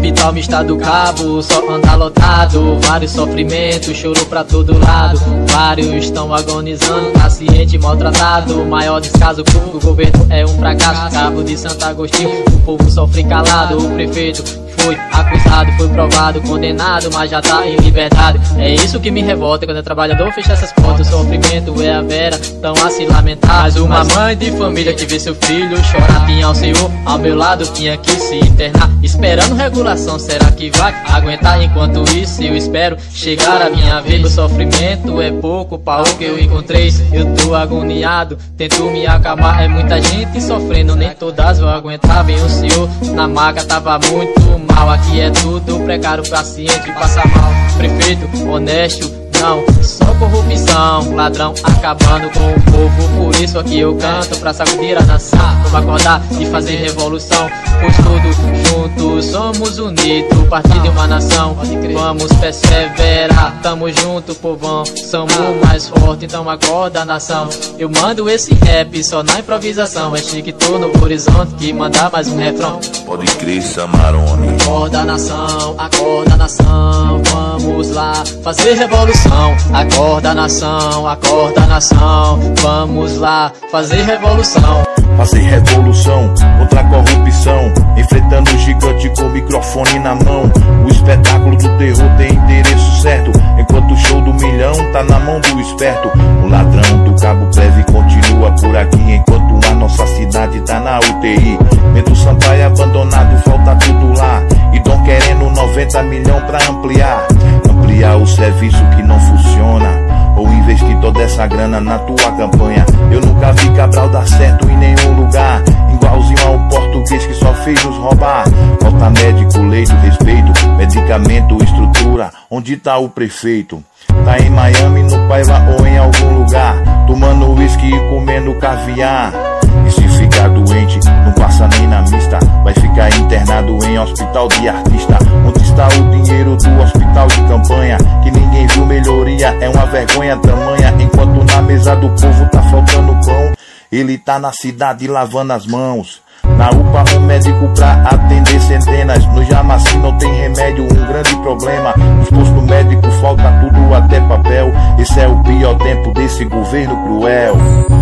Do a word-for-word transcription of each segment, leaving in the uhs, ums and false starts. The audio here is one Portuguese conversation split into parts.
hospital Mista do Cabo, só anda lotado. Vários sofrimentos, choro pra todo lado. Vários estão agonizando, paciente maltratado. Maior descaso público, o governo é um fracasso. Cabo de Santo Agostinho, o povo sofre calado. O prefeito foi acusado, foi provado, condenado, mas já tá em liberdade. É isso que me revolta, quando o trabalhador fecha essas portas. O sofrimento é a vera, tão a se lamentar. Mas uma mãe de família que vê seu filho chorar, tinha o senhor ao meu lado, tinha que se internar, esperando regulação. Será que vai aguentar? Enquanto isso eu espero chegar a minha vez. O sofrimento é pouco para o que eu encontrei. Eu tô agoniado, tento me acalmar. É muita gente sofrendo, nem todas vão aguentar. Bem o senhor na maca tava muito mal. Aqui é tudo precário, paciente passa mal. Prefeito honesto, não, só corrupção. Ladrão acabando com o povo, por isso aqui eu canto pra sacudir a nação. Vamos acordar e fazer revolução, pois todos juntos somos unidos, partido de uma nação. Vamos perseverar, tamo junto, povão, somos mais fortes, então acorda nação. Eu mando esse rap só na improvisação, é chique, tô no horizonte que mandar mais um refrão. Pode crer, Samarone. Acorda nação, acorda nação, vamos lá fazer revolução. Acorda nação, acorda nação, vamos lá fazer revolução. Fazer revolução contra a corrupção, enfrentando o gigante com o microfone na mão. O espetáculo do terror tem endereço certo, enquanto o show do milhão tá na mão do esperto. O ladrão do Cabo Breve continua por aqui, enquanto a nossa cidade tá na U T I. Bento Sampaio abandonado, falta tudo lá, e tão querendo noventa milhões pra ampliar. Ampliar o serviço que não funciona, ou investir toda essa grana na tua campanha. Eu nunca vi Cabral dar certo em nenhum lugar, igualzinho a um português que só fez nos roubar. Falta médico, leito, respeito, medicamento, estrutura. Onde tá o prefeito? Tá em Miami, no Paiva ou em algum lugar, tomando uísque e comendo caviar. E se ficar doente, não passa nem na mista, vai ficar internado em hospital de artista. Onde está o dinheiro do hospital de campanha, que ninguém viu melhoria, é uma vergonha tamanha. Enquanto na mesa do povo tá faltando pão, ele tá na cidade lavando as mãos. Na U P A um médico pra atender centenas, no Jamaci não tem remédio, um grande problema. Nos postos médicos falta tudo, até papel. Esse é o pior tempo desse governo cruel.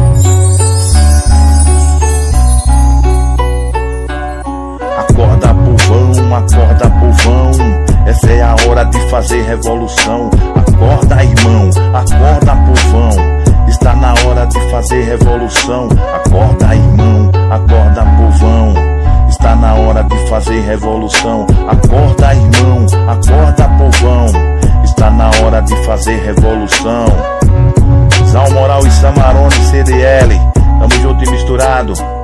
Acorda povão, acorda povão, essa é a hora de fazer revolução. Acorda irmão, acorda povão, está na hora de fazer revolução. Acorda irmão, acorda povão, está na hora de fazer revolução. Acorda irmão, acorda povão, está na hora de fazer revolução. Zal Moral e Samarone C D L, tamo junto e misturado.